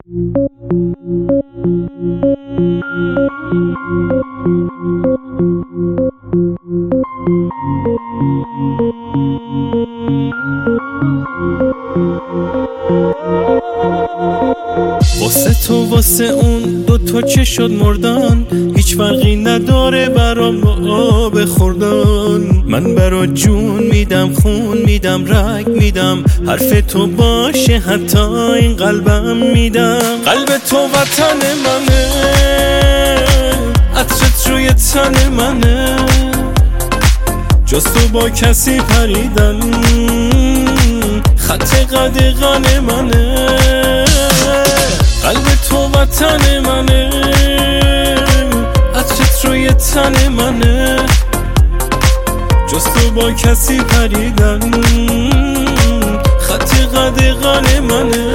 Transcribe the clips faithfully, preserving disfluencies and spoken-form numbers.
واسه تو واسه اون دو تا چه شد مردن، هیچ فرقی نداره برام با آب خوردن. من برا جون میدم، خون میدم، رگ میدم، حرف تو باشه حتی این قلبم میدم. قلب تو وطن منه، عطرت روی تن منه، جز تو با کسی پریدن خط قدغن منه. قلب تو وطن منه، عطرت روی تن منه، جز تو با کسی پریدن خط قدغن منه.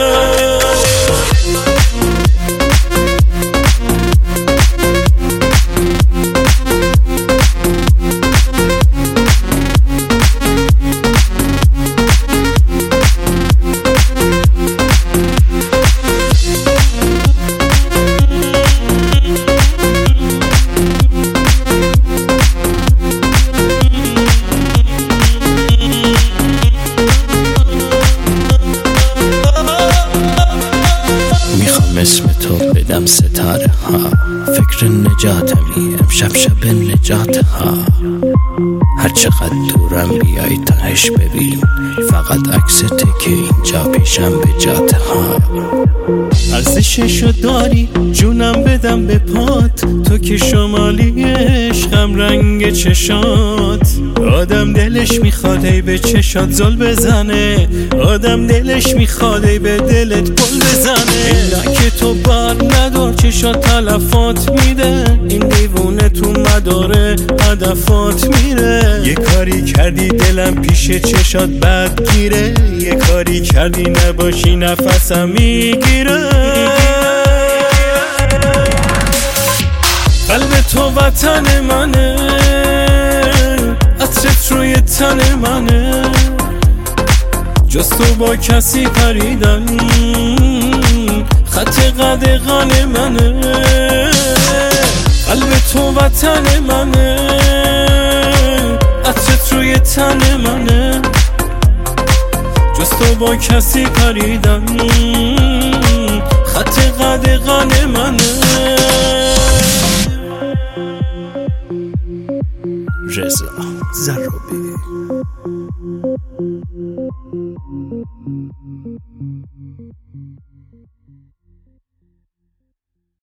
اسم تو بدم ستاره ها، فکر نجاتمی امشب شب نجات ها. هر چقدر دورم بیای تهش ببین، فقط عکس که اینجا پیشم به جات ها. ارزششو داری جونم بدم به پات، تو که شمالی عشقم رنگ چشات. آدم دلش میخواد ای به چشات زل بزنه، آدم دلش میخواد ای به دلت گل بزنه. اینا که تو بر ندار چشات تلفات میده، این دیوونه تو مداره هدفات میره. یه کاری کردی دلم پیش چشات بد گیره، یه کاری کردی نباشی نفسم میگیره. قلب تو وطن منه، عطرت روی تن منه، جز تو با کسی پریدن خط قدغن منه. قلب تو وطن منه، عطرت روی تن منه، جز تو با کسی پریدن